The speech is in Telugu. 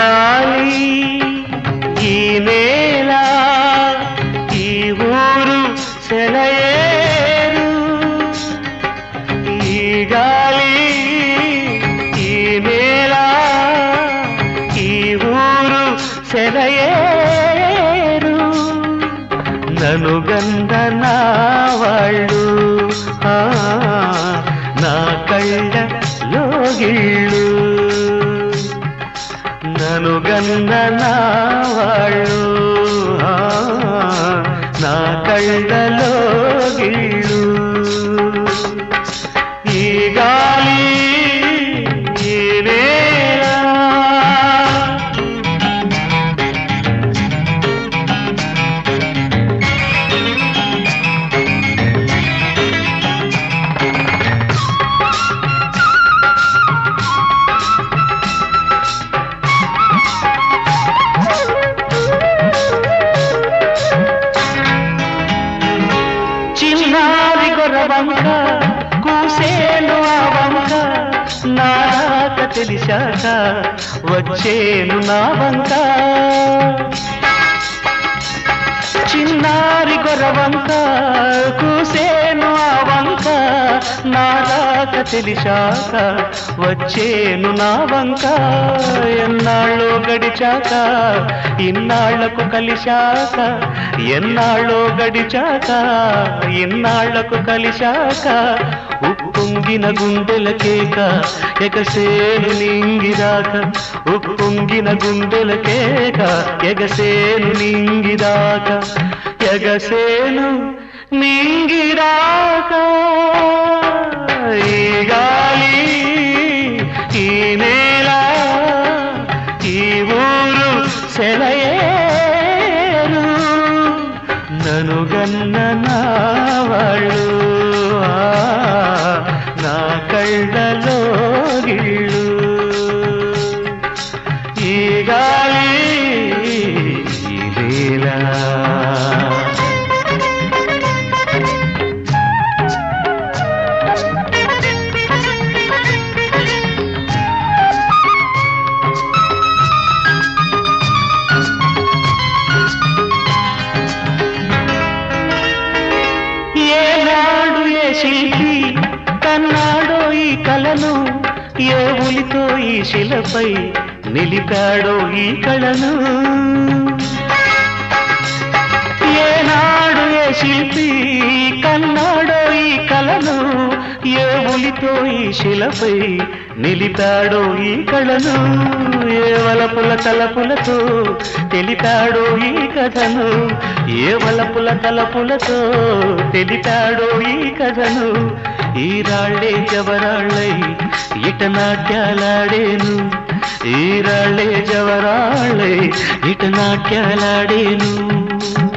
గాలి ఈ నేల ఈ ఊరు సెలయేరు ఈ గాలి ఈ నేల ఈ ఊరు సెలయేరు నన్ను గంధ నా వాళ్ళు నా కళ్ళలో గిళ్ళు నన్ను గంధ నా వాళ్ళు నా కళ్ళలో గిళ్ళు ఈ గాలి ఈ నేల చిన్నారి గొర్రవంక కూసేను ఆ వంక నాక తెలిసాక వచ్చేను నా వంక చిన్నారి గొర్రవంక కూసేను ఆ వంక నాక తెలిసాక వచ్చేను నా వంక ఎన్నాళ్ళో గడిచాక ఇన్నాళ్లకు కలిశాక ఎన్నాళ్ళో గడిచాక ఇన్నాళ్లకు కలిశాక ఉప్పొంగిన గుండెల కేక ఎగసేను నింగిదాక ఉప్పొంగిన గుండెల కేక ఎగసేను నింగిదాక ఎగసేను నింగిదాక ఈ గాలి ఈ నేల ఈ ఊరు సెలయేరు నన్ను గన్న నా వాళ్ళు నా కళ్ళలో గిళ్ళు ఈ గాలి ఈ నేల శిల్పి కన్నాడో ఈ కళను ఏ ఉలితో ఈ శిలపై నిలిపాడో ఈ కళను ఏనాడు ఏ శిల్పి కన్నాడో ఈ కళను ఏ ఉలితో ఈ శిలపై నిలిపాడో ఈ కళను ఏ వలపుల తలపులతో తెలిపాడో ఈ కథను ఏ వలపుల తలపులతో తెలిపాడో ఈ కథను ఈ రాళ్ళే జవరాళ్ళై ఇట నాట్యాలాడేను ఈ రాళ్ళే జవరాళ్ళై ఇట నాట్యాలాడేను